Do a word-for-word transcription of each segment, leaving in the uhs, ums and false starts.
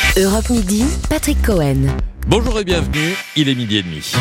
Europe Midi, Patrick Cohen. Bonjour et bienvenue, il est midi et demi.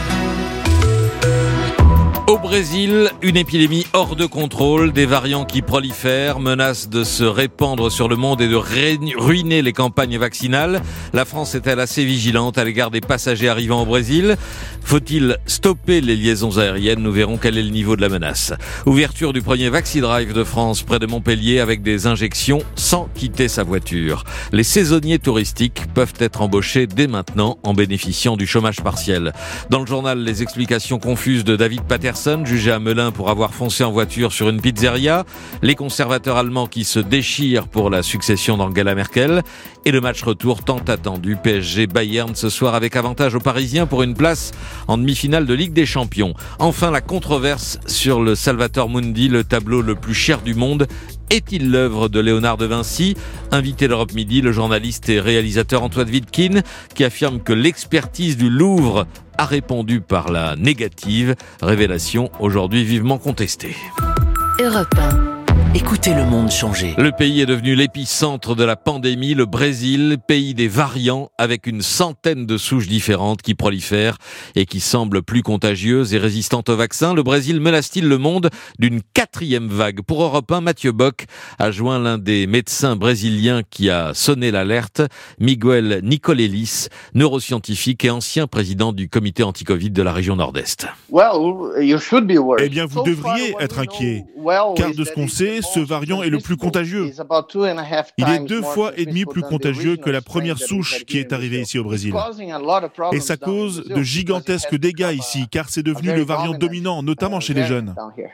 Au Brésil, une épidémie hors de contrôle, des variants qui prolifèrent, menacent de se répandre sur le monde et de ruiner les campagnes vaccinales. La France est-elle assez vigilante à l'égard des passagers arrivant au Brésil ? Faut-il stopper les liaisons aériennes ? Nous verrons quel est le niveau de la menace. Ouverture du premier Vaxidrive de France près de Montpellier avec des injections sans quitter sa voiture. Les saisonniers touristiques peuvent être embauchés dès maintenant en bénéficiant du chômage partiel. Dans le journal, les explications confuses de David Patterson, jugé à Melun pour avoir foncé en voiture sur une pizzeria, les conservateurs allemands qui se déchirent pour la succession d'Angela Merkel et le match retour tant attendu P S G Bayern ce soir avec avantage aux Parisiens pour une place en demi-finale de Ligue des Champions. Enfin, la controverse sur le Salvator Mundi, le tableau le plus cher du monde. Est-il l'œuvre de Léonard de Vinci ? Invité d'Europe Midi, le journaliste et réalisateur Antoine Wittkin, qui affirme que l'expertise du Louvre a répondu par la négative. Révélation aujourd'hui vivement contestée. Europe un. Écoutez le monde changer. Le pays est devenu l'épicentre de la pandémie, le Brésil, pays des variants, avec une centaine de souches différentes qui prolifèrent et qui semblent plus contagieuses et résistantes au vaccin. Le Brésil menace-t-il le monde d'une quatrième vague ? Pour Europe un, Mathieu Bock a joint l'un des médecins brésiliens qui a sonné l'alerte, Miguel Nicolelis, neuroscientifique et ancien président du comité anti-Covid de la région Nord-Est. Eh bien, vous devriez être inquiet, car de ce qu'on sait, ce variant est le plus contagieux. Il est deux fois et demi plus contagieux que la première souche qui est arrivée ici au Brésil. Et ça cause de gigantesques dégâts ici, car c'est devenu le variant dominant, notamment chez les jeunes.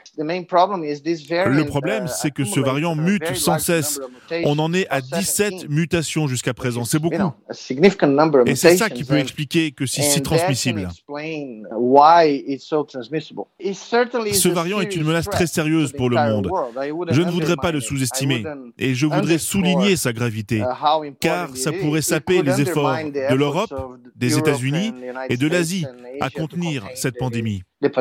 Le problème, c'est que ce variant mute sans cesse. On en est à dix-sept mutations jusqu'à présent, c'est beaucoup. Et c'est ça qui peut expliquer que c'est si transmissible. Ce variant est une menace très sérieuse pour le monde. Je ne voudrais pas le sous-estimer et je voudrais souligner sa gravité, car ça pourrait saper les efforts de l'Europe, des États-Unis et de l'Asie à contenir cette pandémie.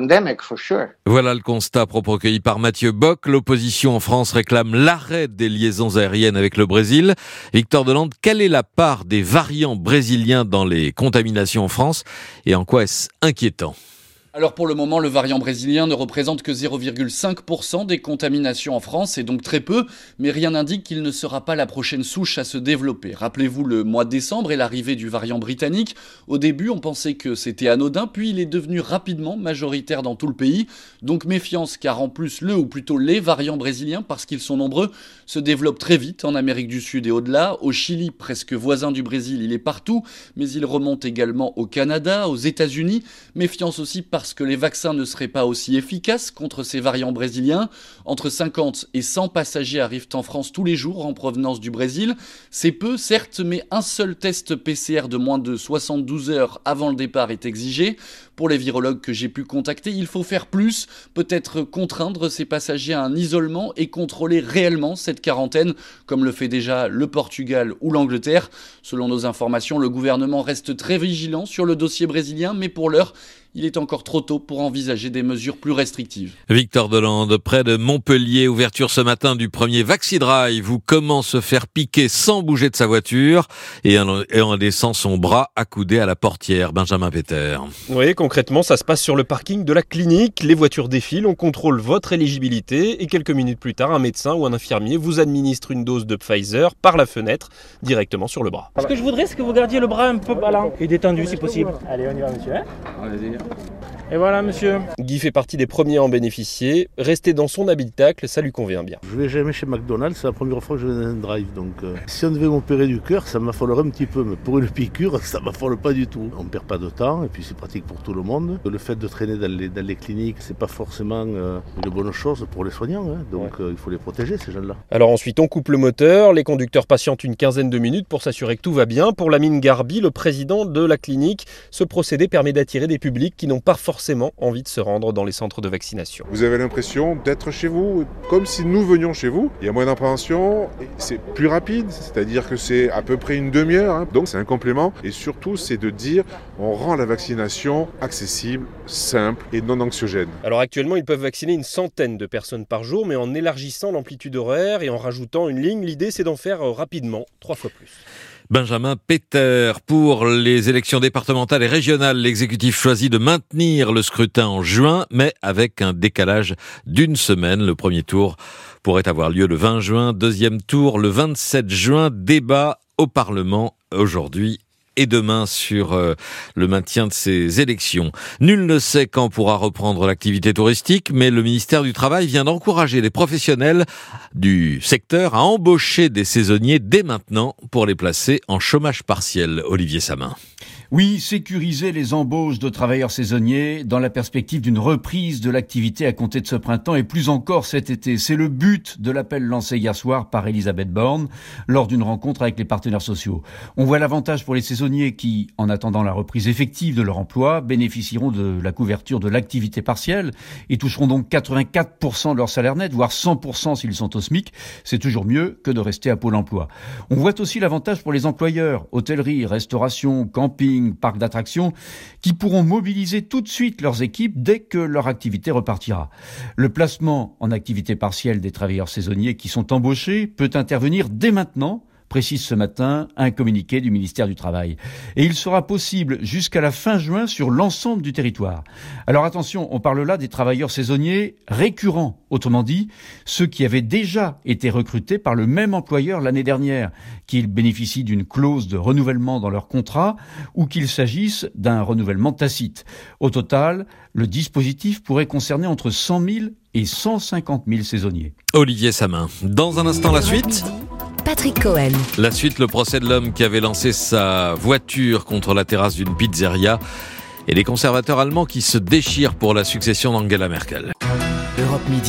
Voilà le constat à propos recueilli par Mathieu Bock. L'opposition en France réclame l'arrêt des liaisons aériennes avec le Brésil. Victor Delande, quelle est la part des variants brésiliens dans les contaminations en France et en quoi est-ce inquiétant ? Alors pour le moment, le variant brésilien ne représente que zéro virgule cinq pour cent des contaminations en France, c'est donc très peu, mais rien n'indique qu'il ne sera pas la prochaine souche à se développer. Rappelez-vous le mois de décembre et l'arrivée du variant britannique. Au début, on pensait que c'était anodin, puis il est devenu rapidement majoritaire dans tout le pays. Donc méfiance, car en plus, le ou plutôt les variants brésiliens, parce qu'ils sont nombreux, se développent très vite en Amérique du Sud et au-delà. Au Chili, presque voisin du Brésil, il est partout, mais il remonte également au Canada, aux États-Unis. Méfiance aussi parce Parce que les vaccins ne seraient pas aussi efficaces contre ces variants brésiliens. Entre cinquante et cent passagers arrivent en France tous les jours en provenance du Brésil. C'est peu, certes, mais un seul test P C R de moins de soixante-douze heures avant le départ est exigé. Pour les virologues que j'ai pu contacter, il faut faire plus, peut-être contraindre ces passagers à un isolement et contrôler réellement cette quarantaine, comme le fait déjà le Portugal ou l'Angleterre. Selon nos informations, le gouvernement reste très vigilant sur le dossier brésilien, mais pour l'heure, il est encore trop tôt pour envisager des mesures plus restrictives. Victor Delande, près de Montpellier, ouverture ce matin du premier Vaxidrive, où comment se faire piquer sans bouger de sa voiture et en, et en laissant son bras accoudé à la portière. Benjamin Peter. Oui, concrètement, ça se passe sur le parking de la clinique. Les voitures défilent, on contrôle votre éligibilité et quelques minutes plus tard, un médecin ou un infirmier vous administre une dose de Pfizer par la fenêtre, directement sur le bras. Ce que je voudrais, c'est que vous gardiez le bras un peu ballant et détendu si possible. Allez, on y va, monsieur. Hein Allez-y. Et voilà, monsieur. Guy fait partie des premiers à en bénéficier. Rester dans son habitacle, ça lui convient bien. Je ne vais jamais chez McDonald's, c'est la première fois que je vais dans un drive. Donc, euh, si on devait m'opérer du cœur, ça m'affolerait un petit peu. Mais pour une piqûre, ça ne m'affole pas du tout. On ne perd pas de temps et puis c'est pratique pour tout le monde. Le fait de traîner dans les, dans les cliniques, c'est pas forcément euh, une bonne chose pour les soignants. Hein. Donc, ouais. euh, il faut les protéger, ces gens-là. Alors ensuite, on coupe le moteur. Les conducteurs patientent une quinzaine de minutes pour s'assurer que tout va bien. Pour Lamine Garbi, le président de la clinique, ce procédé permet d'attirer des publics qui n'ont pas forcément envie de se rendre dans les centres de vaccination. Vous avez l'impression d'être chez vous, comme si nous venions chez vous. Il y a moins d'appréhension, c'est plus rapide, c'est-à-dire que c'est à peu près une demi-heure, hein. Donc c'est un complément. Et surtout, c'est de dire, on rend la vaccination accessible, simple et non anxiogène. Alors actuellement, ils peuvent vacciner une centaine de personnes par jour, mais en élargissant l'amplitude horaire et en rajoutant une ligne, l'idée c'est d'en faire rapidement, trois fois plus. Benjamin Peter. Pour les élections départementales et régionales, l'exécutif choisit de maintenir le scrutin en juin, mais avec un décalage d'une semaine. Le premier tour pourrait avoir lieu le vingt juin, deuxième tour le vingt-sept juin. Débat au Parlement aujourd'hui et demain sur euh, le maintien de ces élections. Nul ne sait quand pourra reprendre l'activité touristique, mais le ministère du Travail vient d'encourager les professionnels du secteur à embaucher des saisonniers dès maintenant pour les placer en chômage partiel. Olivier Samin. Oui, sécuriser les embauches de travailleurs saisonniers dans la perspective d'une reprise de l'activité à compter de ce printemps et plus encore cet été. C'est le but de l'appel lancé hier soir par Elisabeth Borne lors d'une rencontre avec les partenaires sociaux. On voit l'avantage pour les saisonniers qui, en attendant la reprise effective de leur emploi, bénéficieront de la couverture de l'activité partielle et toucheront donc quatre-vingt-quatre pour cent de leur salaire net, voire cent pour cent s'ils sont au SMIC. C'est toujours mieux que de rester à Pôle emploi. On voit aussi l'avantage pour les employeurs, hôtellerie, restauration, camping, parcs d'attractions, qui pourront mobiliser tout de suite leurs équipes dès que leur activité repartira. Le placement en activité partielle des travailleurs saisonniers qui sont embauchés peut intervenir dès maintenant, précise ce matin un communiqué du ministère du Travail. Et il sera possible jusqu'à la fin juin sur l'ensemble du territoire. Alors attention, on parle là des travailleurs saisonniers récurrents, autrement dit, ceux qui avaient déjà été recrutés par le même employeur l'année dernière, qu'ils bénéficient d'une clause de renouvellement dans leur contrat ou qu'il s'agisse d'un renouvellement tacite. Au total, le dispositif pourrait concerner entre cent mille et cent cinquante mille saisonniers. Olivier Samin. Dans un instant, la suite. Patrick Cohen. La suite, le procès de l'homme qui avait lancé sa voiture contre la terrasse d'une pizzeria et les conservateurs allemands qui se déchirent pour la succession d'Angela Merkel. Europe Midi.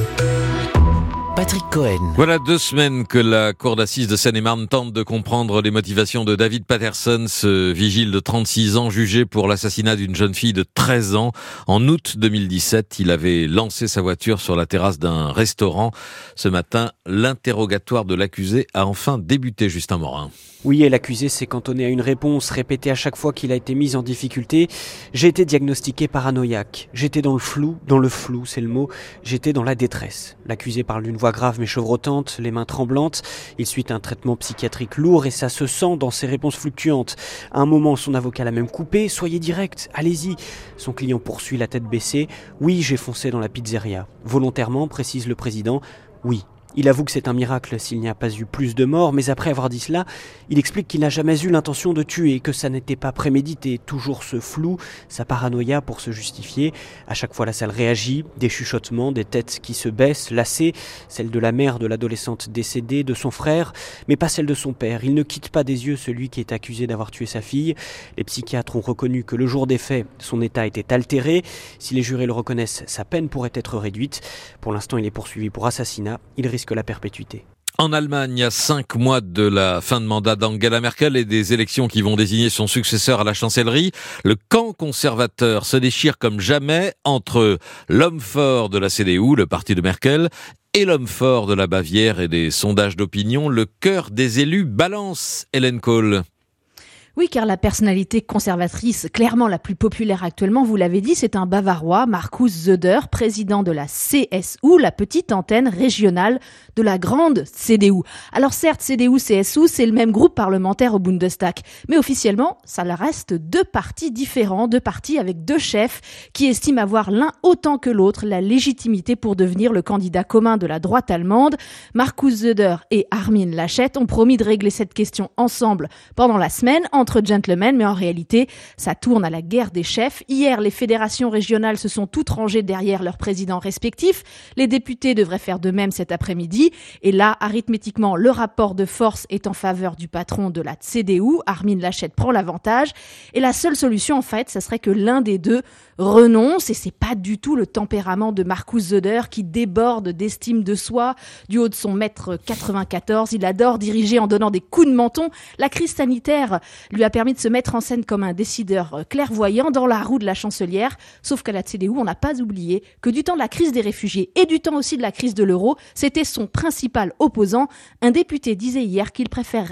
Patrick Cohen. Voilà deux semaines que la cour d'assises de Seine-et-Marne tente de comprendre les motivations de David Patterson, ce vigile de trente-six ans jugé pour l'assassinat d'une jeune fille de treize ans. En août deux mille dix-sept, il avait lancé sa voiture sur la terrasse d'un restaurant. Ce matin, l'interrogatoire de l'accusé a enfin débuté, Justin Morin. Oui, et l'accusé s'est cantonné à une réponse répétée à chaque fois qu'il a été mis en difficulté. J'ai été diagnostiqué paranoïaque. J'étais dans le flou, dans le flou, c'est le mot. J'étais dans la détresse. L'accusé parle d'une voix grave mais chevrotante, les mains tremblantes. Il suit un traitement psychiatrique lourd et ça se sent dans ses réponses fluctuantes. À un moment, son avocat l'a même coupé. Soyez direct, allez-y. Son client poursuit la tête baissée. Oui, j'ai foncé dans la pizzeria. Volontairement, précise le président. Oui. Il avoue que c'est un miracle s'il n'y a pas eu plus de morts, mais après avoir dit cela, il explique qu'il n'a jamais eu l'intention de tuer, que ça n'était pas prémédité. Toujours ce flou, sa paranoïa pour se justifier. À chaque fois, la salle réagit, des chuchotements, des têtes qui se baissent, lassées, celle de la mère de l'adolescente décédée, de son frère, mais pas celle de son père. Il ne quitte pas des yeux celui qui est accusé d'avoir tué sa fille. Les psychiatres ont reconnu que le jour des faits, son état était altéré. Si les jurés le reconnaissent, sa peine pourrait être réduite. Pour l'instant, il est poursuivi pour assassinat. Il risque que la perpétuité. En Allemagne, à cinq mois de la fin de mandat d'Angela Merkel et des élections qui vont désigner son successeur à la chancellerie, le camp conservateur se déchire comme jamais entre l'homme fort de la C D U, le parti de Merkel, et l'homme fort de la Bavière et des sondages d'opinion. Le cœur des élus balance, Hélène Kohl. Oui, car la personnalité conservatrice clairement la plus populaire actuellement, vous l'avez dit, c'est un Bavarois, Markus Söder, président de la C S U, la petite antenne régionale de la grande C D U. Alors certes, C D U, C S U, c'est le même groupe parlementaire au Bundestag, mais officiellement, ça reste deux partis différents, deux partis avec deux chefs qui estiment avoir l'un autant que l'autre la légitimité pour devenir le candidat commun de la droite allemande. Markus Söder et Armin Laschet ont promis de régler cette question ensemble pendant la semaine, entre gentlemen, mais en réalité, ça tourne à la guerre des chefs. Hier, les fédérations régionales se sont toutes rangées derrière leurs présidents respectifs. Les députés devraient faire de même cet après-midi. Et là, arithmétiquement, le rapport de force est en faveur du patron de la C D U. Armin Laschet prend l'avantage. Et la seule solution, en fait, ça serait que l'un des deux renonce. Et c'est pas du tout le tempérament de Markus Söder qui déborde d'estime de soi. Du haut de son mètre quatre-vingt-quatorze, il adore diriger en donnant des coups de menton. La crise sanitaire lui a permis de se mettre en scène comme un décideur clairvoyant dans la roue de la chancelière. Sauf qu'à la C D U, on n'a pas oublié que du temps de la crise des réfugiés et du temps aussi de la crise de l'euro, c'était son principal opposant. Un député disait hier qu'il préférerait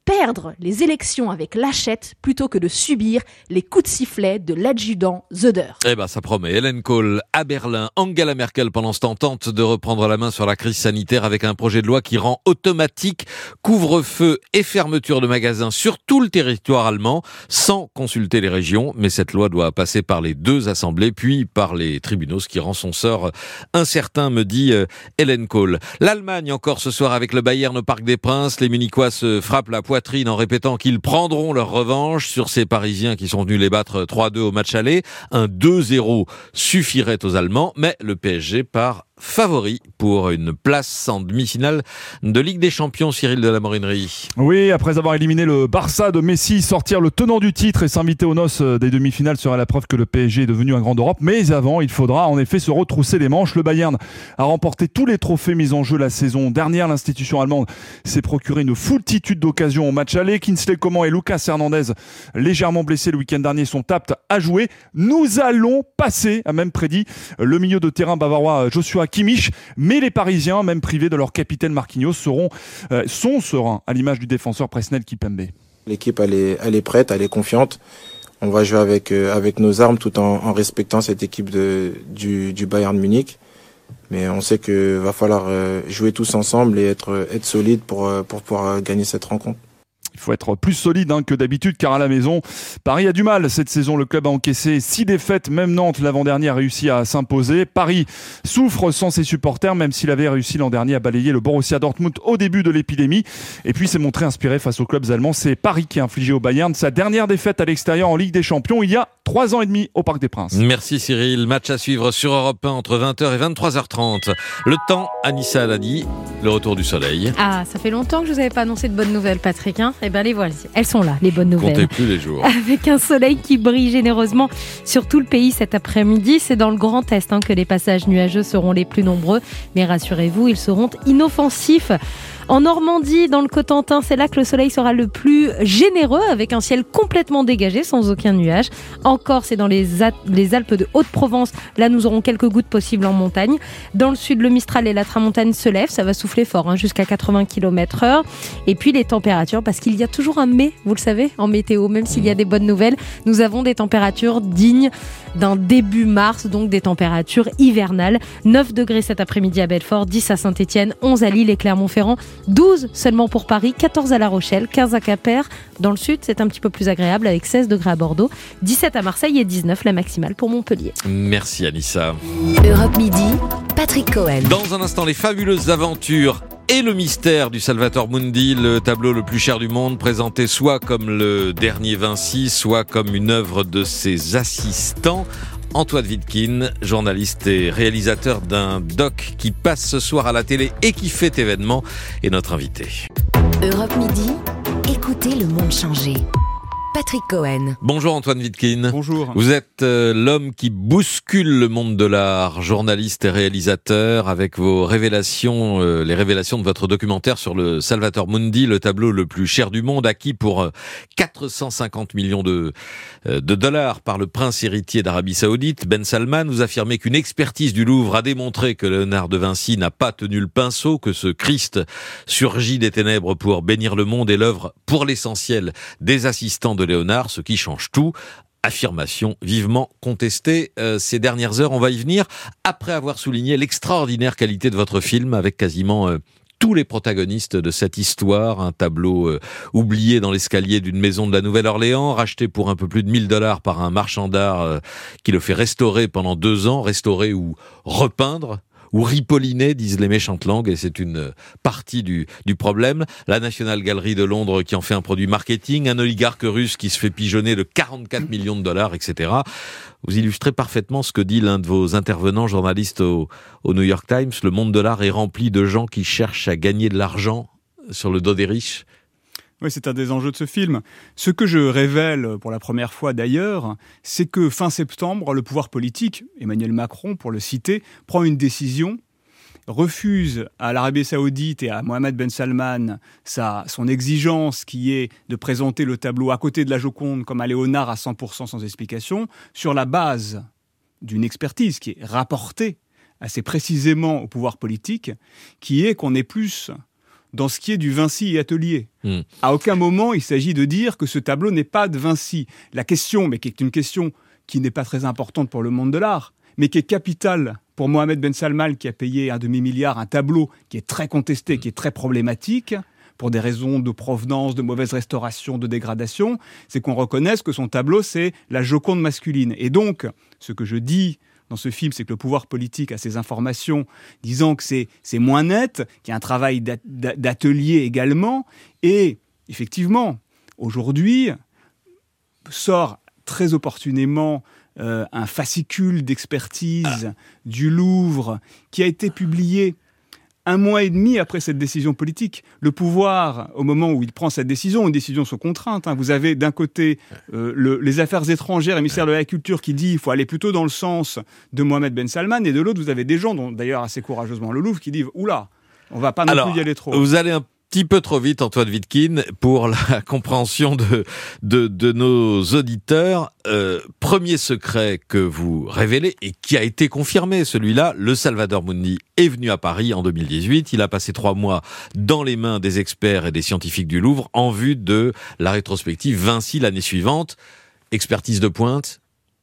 perdre les élections avec lâchette plutôt que de subir les coups de sifflet de l'adjudant Söder. Eh ben, ça promet. Hélène Kohl à Berlin. Angela Merkel, pendant ce temps, tente de reprendre la main sur la crise sanitaire avec un projet de loi qui rend automatique couvre-feu et fermeture de magasins sur tout le territoire allemand sans consulter les régions. Mais cette loi doit passer par les deux assemblées puis par les tribunaux, ce qui rend son sort incertain, me dit Hélène Kohl. L'Allemagne encore ce soir avec le Bayern au Parc des Princes. Les Munichois se frappent la poitrine en répétant qu'ils prendront leur revanche sur ces Parisiens qui sont venus les battre trois deux au match aller. Un deux zéro suffirait aux Allemands, mais le P S G part favori pour une place en demi-finale de Ligue des Champions. Cyril de la Morinerie. Oui, après avoir éliminé le Barça de Messi, sortir le tenant du titre et s'inviter aux noces des demi-finales sera la preuve que le P S G est devenu un grand d'Europe. Mais avant, il faudra en effet se retrousser les manches. Le Bayern a remporté tous les trophées mis en jeu la saison dernière. L'institution allemande s'est procuré une foultitude d'occasions au match aller. Kingsley Coman et Lucas Hernandez, légèrement blessés le week-end dernier, sont aptes à jouer. Nous allons passer, a même prédit le milieu de terrain bavarois Joshua Kimmich, mais les Parisiens, même privés de leur capitaine Marquinhos, seront, euh, sont sereins à l'image du défenseur Presnel Kimpembe. L'équipe elle est, elle est prête, elle est confiante. On va jouer avec, euh, avec nos armes tout en, en respectant cette équipe de, du, du Bayern Munich. Mais on sait qu'il va falloir euh, jouer tous ensemble et être, être solide pour, euh, pour pouvoir gagner cette rencontre. Il faut être plus solide hein, que d'habitude car à la maison, Paris a du mal cette saison. Le club a encaissé six défaites, même Nantes l'avant-dernier a réussi à s'imposer. Paris souffre sans ses supporters, même s'il avait réussi l'an dernier à balayer le Borussia Dortmund au début de l'épidémie. Et puis s'est montré inspiré face aux clubs allemands. C'est Paris qui a infligé au Bayern sa dernière défaite à l'extérieur en Ligue des Champions il y a trois ans et demi au Parc des Princes. Merci Cyril. Match à suivre sur Europe un entre vingt heures et vingt-trois heures trente. Le temps, Anissa l'a dit, le retour du soleil. Ah, ça fait longtemps que je vous avais pas annoncé de bonnes nouvelles, Patrick. Hein eh bien, les voilà. Elles sont là, les bonnes nouvelles. Comptez plus les jours. Avec un soleil qui brille généreusement sur tout le pays cet après-midi. C'est dans le Grand Est hein, que les passages nuageux seront les plus nombreux. Mais rassurez-vous, ils seront inoffensifs. En Normandie, dans le Cotentin, c'est là que le soleil sera le plus généreux avec un ciel complètement dégagé sans aucun nuage. En Corse et dans les, A- les Alpes de Haute-Provence, là nous aurons quelques gouttes possibles en montagne. Dans le sud, le Mistral et la Tramontane se lèvent, ça va souffler fort hein, jusqu'à quatre-vingts kilomètres heure. Et puis les températures, parce qu'il y a toujours un mais, vous le savez, en météo, même s'il y a des bonnes nouvelles, nous avons des températures dignes d'un début mars, donc des températures hivernales. neuf degrés cet après-midi à Belfort, dix à Saint-Étienne, onze à Lille et Clermont-Ferrand, douze seulement pour Paris, quatorze à La Rochelle, quinze à Quimper. Dans le sud, c'est un petit peu plus agréable avec seize degrés à Bordeaux, dix-sept à Marseille et dix-neuf la maximale pour Montpellier. Merci Anissa. Europe Midi, Patrick Cohen. Dans un instant, les fabuleuses aventures et le mystère du Salvator Mundi, le tableau le plus cher du monde, présenté soit comme le dernier Vinci, soit comme une œuvre de ses assistants. Antoine Wittkin, journaliste et réalisateur d'un doc qui passe ce soir à la télé et qui fait événement, est notre invité. Europe Midi, écoutez le monde changer. Patrick Cohen. Bonjour Antoine Wittkin. Bonjour. Vous êtes euh, l'homme qui bouscule le monde de l'art, journaliste et réalisateur, avec vos révélations, euh, les révélations de votre documentaire sur le Salvator Mundi, le tableau le plus cher du monde, acquis pour euh, quatre cent cinquante millions de, euh, de dollars par le prince héritier d'Arabie Saoudite, Ben Salman. Vous affirmez qu'une expertise du Louvre a démontré que Léonard de Vinci n'a pas tenu le pinceau, que ce Christ surgit des ténèbres pour bénir le monde est l'œuvre, pour l'essentiel, des assistants de Léonard, ce qui change tout. Affirmation vivement contestée euh, ces dernières heures. On va y venir après avoir souligné l'extraordinaire qualité de votre film avec quasiment euh, tous les protagonistes de cette histoire. Un tableau euh, oublié dans l'escalier d'une maison de la Nouvelle-Orléans, racheté pour un peu plus de mille dollars par un marchand d'art euh, qui le fait restaurer pendant deux ans, restaurer ou repeindre. Ou ripolliner, disent les méchantes langues, et c'est une partie du, du problème. La National Gallery de Londres qui en fait un produit marketing, un oligarque russe qui se fait pigeonner de quarante-quatre millions de dollars, et cetera. Vous illustrez parfaitement ce que dit l'un de vos intervenants, journaliste au, au New York Times. Le monde de l'art est rempli de gens qui cherchent à gagner de l'argent sur le dos des riches. Oui, c'est un des enjeux de ce film. Ce que je révèle pour la première fois d'ailleurs, c'est que fin septembre, le pouvoir politique, Emmanuel Macron pour le citer, prend une décision, refuse à l'Arabie Saoudite et à Mohammed Ben Salman sa, son exigence qui est de présenter le tableau à côté de la Joconde comme un Léonard à cent pour cent sans explication, sur la base d'une expertise qui est rapportée assez précisément au pouvoir politique, qui est qu'on est plus dans ce qui est du Vinci et Atelier. Mmh. À aucun moment, il s'agit de dire que ce tableau n'est pas de Vinci. La question, mais qui est une question qui n'est pas très importante pour le monde de l'art, mais qui est capitale pour Mohamed Ben Salman, qui a payé un demi-milliard, un tableau qui est très contesté, qui est très problématique, pour des raisons de provenance, de mauvaise restauration, de dégradation, c'est qu'on reconnaisse que son tableau, c'est la Joconde masculine. Et donc, ce que je dis dans ce film, c'est que le pouvoir politique a ces informations disant que c'est, c'est moins net, qu'il y a un travail d'atelier également. Et effectivement, aujourd'hui, sort très opportunément euh, un fascicule d'expertise ah. du Louvre qui a été publié un mois et demi après cette décision politique. Le pouvoir, au moment où il prend cette décision, une décision sous contrainte, hein, vous avez d'un côté euh, le, les affaires étrangères et le ministère de la Culture qui dit qu'il faut aller plutôt dans le sens de Mohamed Ben Salman, et de l'autre, vous avez des gens, dont d'ailleurs assez courageusement le Louvre, qui disent « Oula, on ne va pas non Alors, plus y aller trop ». Vous allez un petit peu trop vite, Antoine Wittkin, pour la compréhension de, de, de nos auditeurs. Euh, premier secret que vous révélez, et qui a été confirmé, celui-là, le Salvador Mundi est venu à Paris en deux mille dix-huit. Il a passé trois mois dans les mains des experts et des scientifiques du Louvre en vue de la rétrospective Vinci l'année suivante. Expertise de pointe.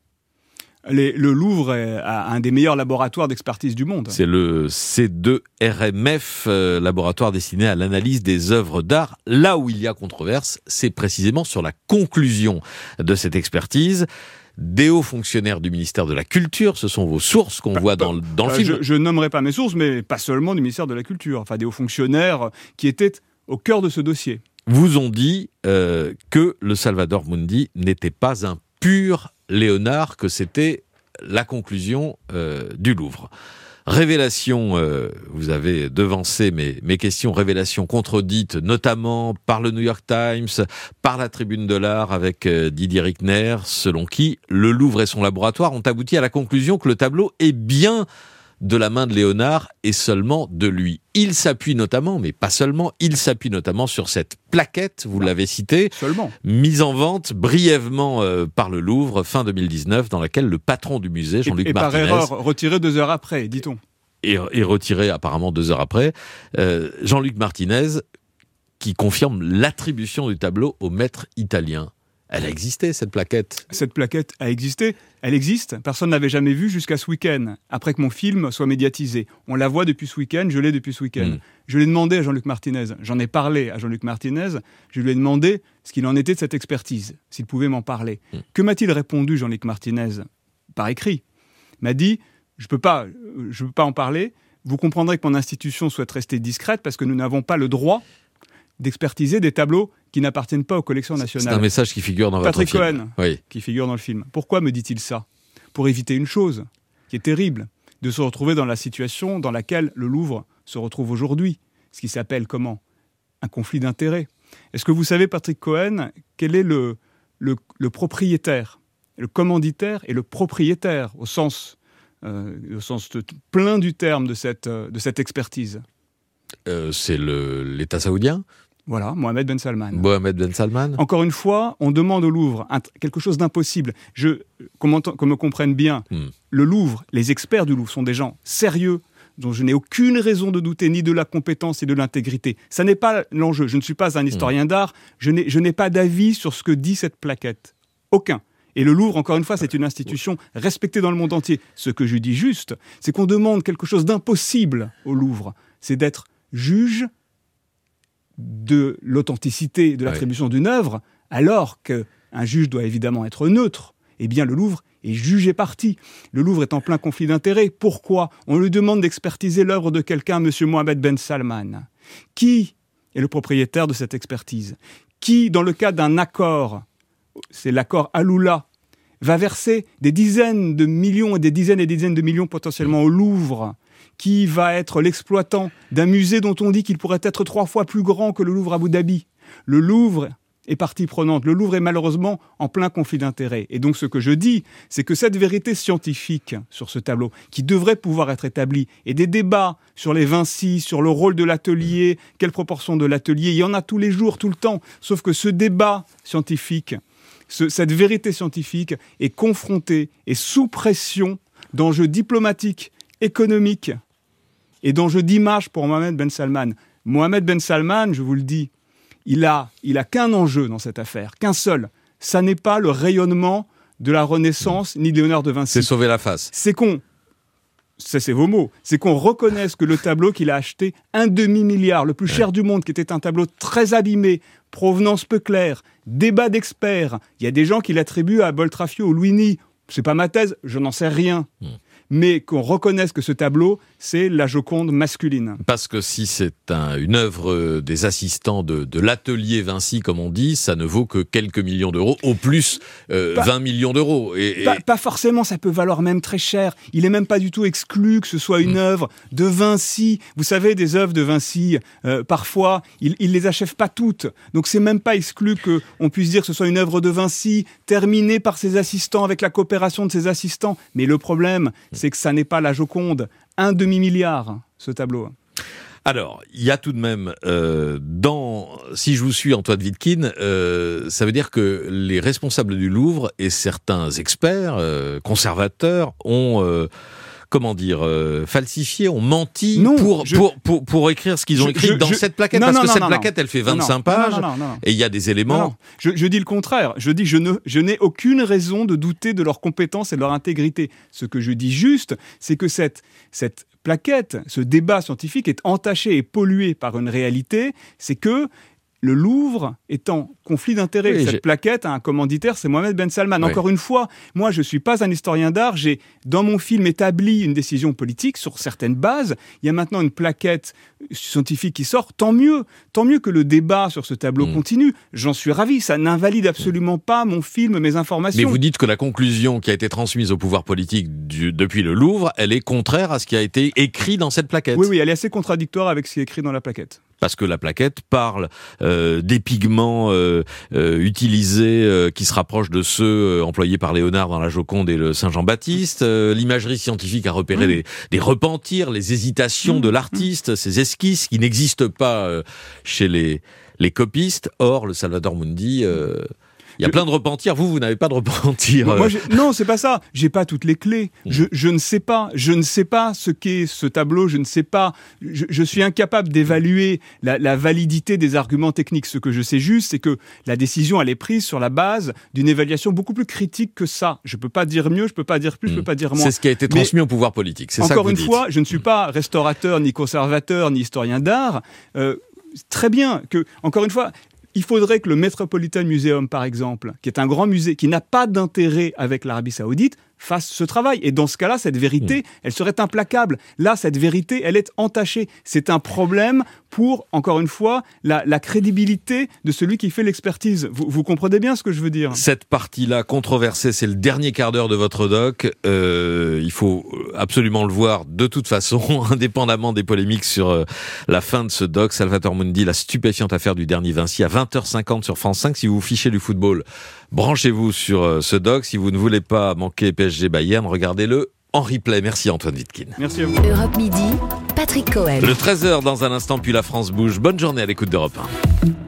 Les, le Louvre est, a un des meilleurs laboratoires d'expertise du monde. C'est le C deux R M F, euh, laboratoire destiné à l'analyse des œuvres d'art. Là où il y a controverse, c'est précisément sur la conclusion de cette expertise. Des hauts fonctionnaires du ministère de la Culture, ce sont vos sources qu'on bah, voit dans, dans bah, le film. Je, je nommerai pas mes sources, mais pas seulement du ministère de la Culture. Enfin, des hauts fonctionnaires qui étaient au cœur de ce dossier. Vous ont dit euh, que le Salvador Mundi n'était pas un pur Léonard, que c'était la conclusion euh, du Louvre. Révélation, euh, vous avez devancé mes, mes questions, révélation contredite notamment par le New York Times, par la Tribune de l'Art avec euh, Didier Rickner, selon qui le Louvre et son laboratoire ont abouti à la conclusion que le tableau est bien de la main de Léonard et seulement de lui. Il s'appuie notamment, mais pas seulement, il s'appuie notamment sur cette plaquette, vous l'avez citée, seulement. mise en vente brièvement euh, par le Louvre fin deux mille dix-neuf, dans laquelle le patron du musée, Jean-Luc et, et Martinez... Et par erreur, retiré deux heures après, dit-on. Et, et retiré apparemment deux heures après. Euh, Jean-Luc Martinez, qui confirme l'attribution du tableau au maître italien. Elle a existé, cette plaquette. Cette plaquette a existé. Elle existe. Personne n'avait jamais vu jusqu'à ce week-end, après que mon film soit médiatisé. On la voit depuis ce week-end, je l'ai depuis ce week-end. Mmh. Je l'ai demandé à Jean-Luc Martinez. J'en ai parlé à Jean-Luc Martinez. Je lui ai demandé ce qu'il en était de cette expertise, s'il pouvait m'en parler. Mmh. Que m'a-t-il répondu, Jean-Luc Martinez, par écrit ? Il m'a dit, je ne peux pas, je peux pas en parler. Vous comprendrez que mon institution souhaite rester discrète parce que nous n'avons pas le droit d'expertiser des tableaux qui n'appartiennent pas aux collections nationales. C'est un message qui figure dans Patrick votre film. Cohen, oui. qui figure dans le film. Pourquoi me dit-il ça ? Pour éviter une chose qui est terrible, de se retrouver dans la situation dans laquelle le Louvre se retrouve aujourd'hui, ce qui s'appelle comment ? Un conflit d'intérêts. Est-ce que vous savez, Patrick Cohen, quel est le, le, le propriétaire, le commanditaire et le propriétaire, au sens, euh, au sens de, plein du terme de cette, de cette expertise ? euh, C'est le, l'État saoudien ? Voilà, Mohamed Ben Salman. Mohamed Ben Salman. Encore une fois, on demande au Louvre un, quelque chose d'impossible. Je, qu'on me comprenne bien, hmm. le Louvre, les experts du Louvre sont des gens sérieux, dont je n'ai aucune raison de douter ni de la compétence et de l'intégrité. Ça n'est pas l'enjeu. Je ne suis pas un historien mmh. d'art. Je n'ai, je n'ai pas d'avis sur ce que dit cette plaquette. Aucun. Et le Louvre, encore une fois, c'est une institution respectée dans le monde entier. Ce que je dis juste, c'est qu'on demande quelque chose d'impossible au Louvre. C'est d'être juge de l'authenticité de l'attribution ouais. d'une œuvre, alors qu'un juge doit évidemment être neutre. Eh bien, le Louvre est juge et partie. Le Louvre est en plein conflit d'intérêts. Pourquoi ? On lui demande d'expertiser l'œuvre de quelqu'un, M. Mohamed Ben Salman. Qui est le propriétaire de cette expertise ? Qui, dans le cas d'un accord, c'est l'accord Aloula, va verser des dizaines de millions et des dizaines et des dizaines de millions potentiellement au Louvre ? Qui va être l'exploitant d'un musée dont on dit qu'il pourrait être trois fois plus grand que le Louvre Abu Dhabi ? Le Louvre est partie prenante. Le Louvre est malheureusement en plein conflit d'intérêts. Et donc ce que je dis, c'est que cette vérité scientifique sur ce tableau, qui devrait pouvoir être établie, et des débats sur les Vinci, sur le rôle de l'atelier, quelle proportion de l'atelier, il y en a tous les jours, tout le temps. Sauf que ce débat scientifique, ce, cette vérité scientifique est confrontée et sous pression d'enjeux diplomatiques, économiques et d'enjeux d'image pour Mohamed Ben Salman. Mohamed Ben Salman, je vous le dis, il a, il a qu'un enjeu dans cette affaire, qu'un seul. Ça n'est pas le rayonnement de la Renaissance, mmh. ni de Léonard de Vinci. C'est sauver la face. C'est qu'on, ça c'est vos mots, c'est qu'on reconnaisse que le tableau qu'il a acheté, un demi-milliard, le plus ouais. cher du monde, qui était un tableau très abîmé, provenance peu claire, débat d'experts, il y a des gens qui l'attribuent à Boltraffio ou Luini. C'est pas ma thèse, je n'en sais rien. Mmh. Mais qu'on reconnaisse que ce tableau, c'est la Joconde masculine. Parce que si c'est un, une œuvre des assistants de, de l'atelier Vinci, comme on dit, ça ne vaut que quelques millions d'euros, au plus euh, pas, vingt millions d'euros. Et, et... Pas, pas forcément, ça peut valoir même très cher. Il n'est même pas du tout exclu que ce soit une mmh. œuvre de Vinci. Vous savez, des œuvres de Vinci, euh, parfois, il ne les achève pas toutes. Donc c'est même pas exclu qu'on puisse dire que ce soit une œuvre de Vinci, terminée par ses assistants, avec la coopération de ses assistants. Mais le problème, c'est que ça n'est pas la Joconde. Un demi-milliard, ce tableau. Alors, il y a tout de même, euh, dans, si je vous suis Antoine Wittkin, euh, ça veut dire que les responsables du Louvre et certains experts, euh, conservateurs, ont... Euh, comment dire, euh, falsifié, ont menti non, pour, je... pour, pour, pour écrire ce qu'ils ont je, écrit je, dans je... cette plaquette. Non, parce non, que non, cette non, plaquette, non. elle fait vingt-cinq non, pages, non, non, non, non, non. et il y a des éléments... Non, non. Je, je dis le contraire. Je dis que je, ne, je n'ai aucune raison de douter de leur compétence et de leur intégrité. Ce que je dis juste, c'est que cette, cette plaquette, ce débat scientifique est entaché et pollué par une réalité, c'est que le Louvre est en conflit d'intérêts. Oui, Cette j'ai... plaquette a un commanditaire, c'est Mohamed Ben Salman. Oui. Encore une fois, moi, je ne suis pas un historien d'art. J'ai, dans mon film, établi une décision politique sur certaines bases. Il y a maintenant une plaquette scientifique qui sort. Tant mieux. Tant mieux que le débat sur ce tableau mmh. continue. J'en suis ravi. Ça n'invalide absolument pas mon film, mes informations. Mais vous dites que la conclusion qui a été transmise au pouvoir politique du, depuis le Louvre, elle est contraire à ce qui a été écrit dans cette plaquette. Oui, oui, elle est assez contradictoire avec ce qui est écrit dans la plaquette. Parce que la plaquette parle euh, des pigments euh, euh, utilisés euh, qui se rapprochent de ceux euh, employés par Léonard dans la Joconde et le Saint-Jean-Baptiste. Euh, l'imagerie scientifique a repéré mmh. les, les repentirs, les hésitations mmh. de l'artiste, ces esquisses qui n'existent pas euh, chez les, les copistes. Or, le Salvator Mundi... Euh, Il y a plein de repentirs. Vous, vous n'avez pas de repentirs. Moi, j'ai... Non, c'est pas ça. J'ai pas toutes les clés. Je, je ne sais pas. Je ne sais pas ce qu'est ce tableau. Je ne sais pas. Je, je suis incapable d'évaluer la, la validité des arguments techniques. Ce que je sais juste, c'est que la décision, elle est prise sur la base d'une évaluation beaucoup plus critique que ça. Je peux pas dire mieux, je peux pas dire plus, mmh. je peux pas dire moins. C'est ce qui a été transmis Mais, au pouvoir politique. C'est ça que vous Encore une dites. fois, je ne suis pas restaurateur, ni conservateur, ni historien d'art. Euh, très bien que, encore une fois, il faudrait que le Metropolitan Museum, par exemple, qui est un grand musée, qui n'a pas d'intérêt avec l'Arabie Saoudite, fasse ce travail. Et dans ce cas-là, cette vérité, mmh. elle serait implacable. Là, cette vérité, elle est entachée. C'est un problème pour, encore une fois, la, la crédibilité de celui qui fait l'expertise. Vous, vous comprenez bien ce que je veux dire ? Cette partie-là, controversée, c'est le dernier quart d'heure de votre doc. Euh, il faut absolument le voir de toute façon, indépendamment des polémiques sur euh, la fin de ce doc. Salvator Mundi, la stupéfiante affaire du dernier Vinci, à vingt heures cinquante sur France cinq. Si vous vous fichez du football, branchez-vous sur euh, ce doc. Si vous ne voulez pas manquer P S G Bayern, regardez-le en replay. Merci Antoine Wittkin. Merci à vous. Europe Midi, Patrick Cohen. Le treize heures dans un instant, puis la France bouge. Bonne journée à l'écoute d'Europe un.